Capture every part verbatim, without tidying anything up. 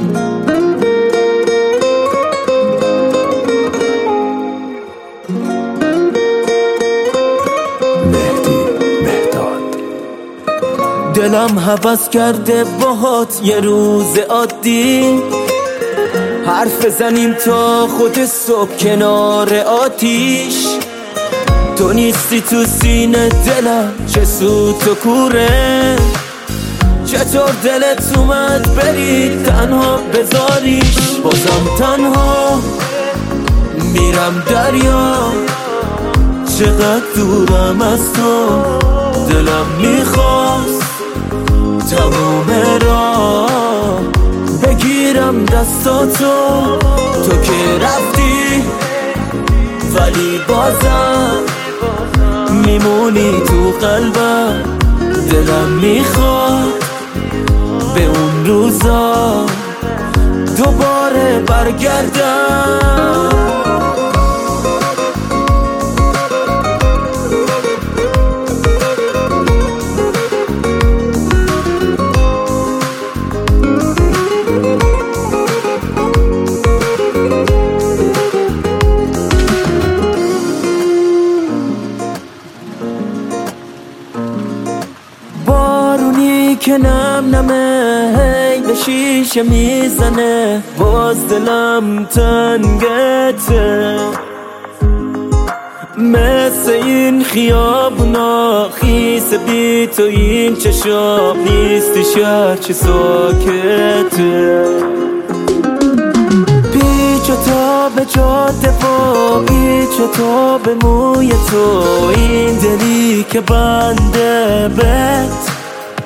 دلم هوس کرده باهات یه روز عادی حرف بزنیم تا خود صبح کنار آتیش. تو نیستی تو سینه دلم، چه سود تو کوره. چطور دلت اومد بری تنها بذاریش؟ بازم تنها میرم دریا، چقدر دورم از تو. دلم میخواست تموم راه بگیرم دستاتو، تو که رفتی ولی بازم میمونی تو قلبم. دلم میخواد به اون روزا دوباره برگردم. بارونی که نم نمه هی به شیشه میزنه، باز دلم تنگته. مثل این خیابونا خیس بی تو این چشام، نیستی شهر چه ساکته. پیچ و تا به جاده و پیچ و تا به موی تو، این دلی که بنده بهت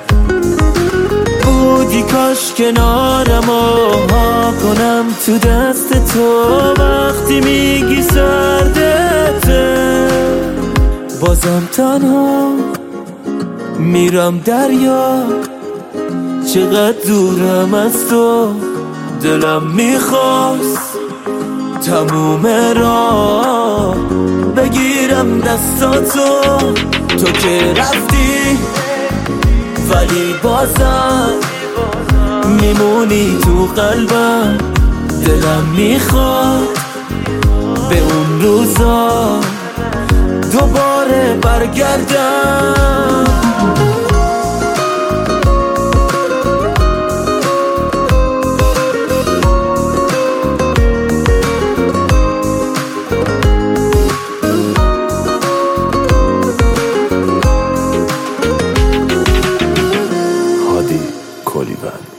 بودی. کاش کنارم و ها کنم تو دست تو وقتی میگی سردته. بازم تنها میرم دریا، چقدر دورم از تو. دلم میخواست تموم راه بگیرم دستاتو، تو که رفتی ولی بازم میمونی تو قلبم. دلم میخواد به اون روزا دوباره برگردم. هادی کلیوان.